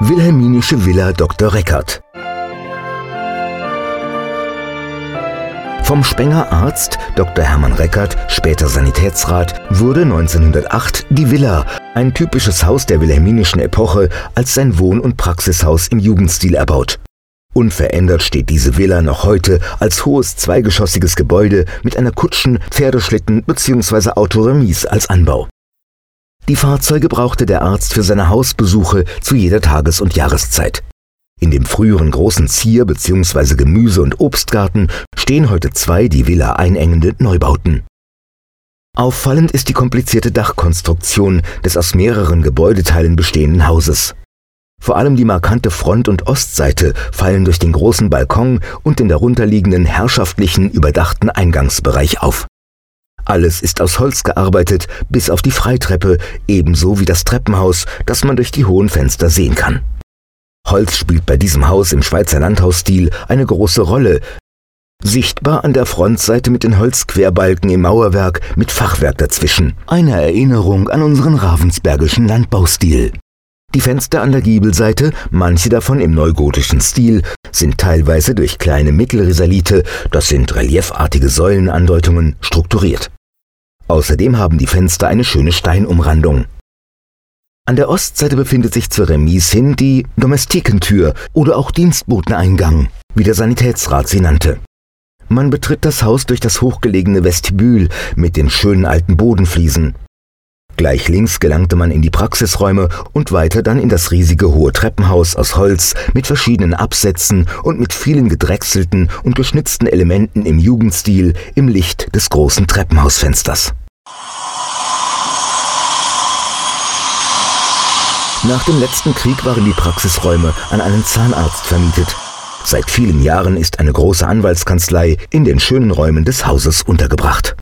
Wilhelminische Villa Dr. Reckert. Vom Spenger Arzt Dr. Hermann Reckert, später Sanitätsrat, wurde 1908 die Villa, ein typisches Haus der wilhelminischen Epoche, als sein Wohn- und Praxishaus im Jugendstil erbaut. Unverändert steht diese Villa noch heute als hohes zweigeschossiges Gebäude mit einer Kutschen-, Pferdeschlitten- bzw. Autoremise als Anbau. Die Fahrzeuge brauchte der Arzt für seine Hausbesuche zu jeder Tages- und Jahreszeit. In dem früheren großen Zier- bzw. Gemüse- und Obstgarten stehen heute 2 die Villa einengende Neubauten. Auffallend ist die komplizierte Dachkonstruktion des aus mehreren Gebäudeteilen bestehenden Hauses. Vor allem die markante Front- und Ostseite fallen durch den großen Balkon und den darunterliegenden herrschaftlichen, überdachten Eingangsbereich auf. Alles ist aus Holz gearbeitet, bis auf die Freitreppe, ebenso wie das Treppenhaus, das man durch die hohen Fenster sehen kann. Holz spielt bei diesem Haus im Schweizer Landhausstil eine große Rolle, sichtbar an der Frontseite mit den Holzquerbalken im Mauerwerk mit Fachwerk dazwischen. Eine Erinnerung an unseren ravensbergischen Landbaustil. Die Fenster an der Giebelseite, manche davon im neugotischen Stil, sind teilweise durch kleine Mittelrisalite, das sind reliefartige Säulenandeutungen, strukturiert. Außerdem haben die Fenster eine schöne Steinumrandung. An der Ostseite befindet sich zur Remise hin die Domestikentür oder auch Dienstboteneingang, wie der Sanitätsrat sie nannte. Man betritt das Haus durch das hochgelegene Vestibül mit den schönen alten Bodenfliesen. Gleich links gelangte man in die Praxisräume und weiter dann in das riesige hohe Treppenhaus aus Holz mit verschiedenen Absätzen und mit vielen gedrechselten und geschnitzten Elementen im Jugendstil im Licht des großen Treppenhausfensters. Nach dem letzten Krieg waren die Praxisräume an einen Zahnarzt vermietet. Seit vielen Jahren ist eine große Anwaltskanzlei in den schönen Räumen des Hauses untergebracht.